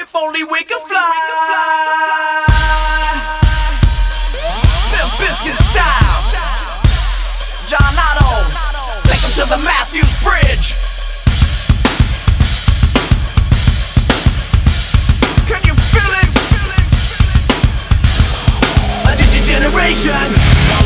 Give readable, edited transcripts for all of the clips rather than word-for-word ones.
If only we could fly. Limp Bizkit style. John Otto, take him to the Matthews Bridge. Can you feel it? A generation.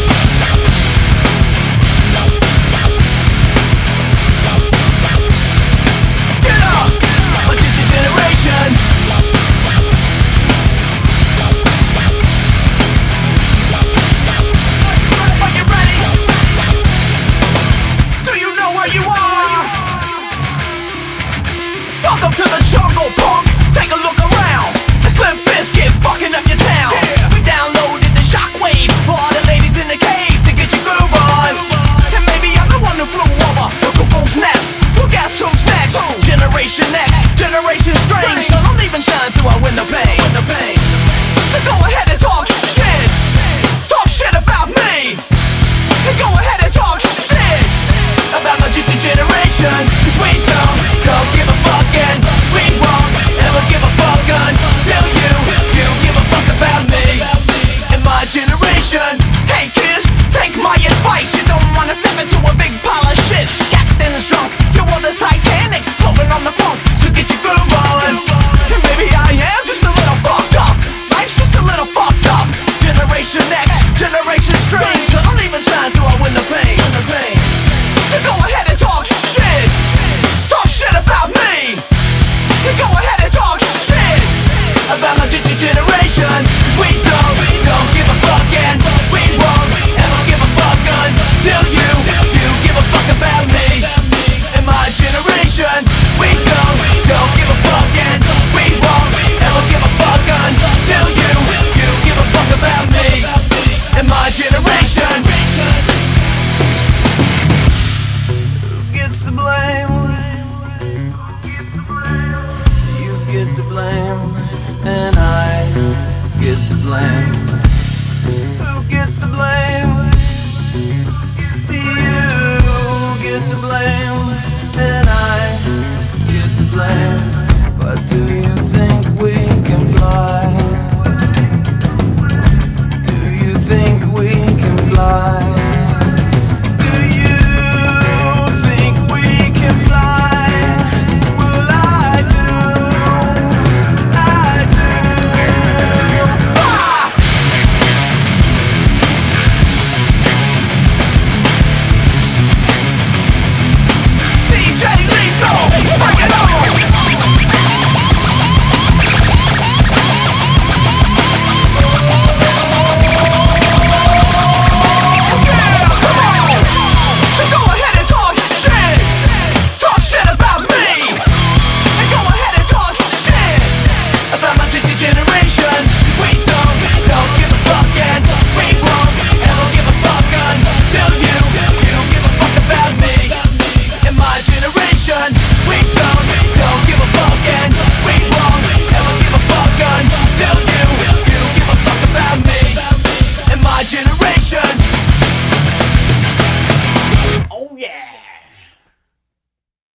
Welcome to the jungle, punk. Take a look around. It's Limp Bizkit fucking up your town. We downloaded the shockwave for all the ladies in the cave to get your groove on. And maybe I'm the one who flew over the cuckoo's nest. Well, guess who's next? Generation X, Generation Strange. So don't even shine through our window pane. So go ahead and talk shit. Talk shit about me. And go ahead and talk shit about my generation. 'Cause we don't give a fuck and we won't ever give a fuck until you give a fuck about me and my generation. Hey kid, take my advice. You don't wanna step into a big pile of shit. Captain is drunk, your world is Titanic, floating on the funk, so get your groove on. And maybe I am just a little fucked up. Life's just a little fucked up. Generation X, Generation Strange. So don't even shine through our window pane. So go ahead and talk shit. Talk shit about me. You go ahead and talk shit about my generation. 'Cause we don't give a fuck and we won't ever give a fuck until you give a fuck about me and my generation. We don't give a fuck and we won't ever give a fuck until you give a fuck about me and my generation. Who gets the blame? You get the blame, and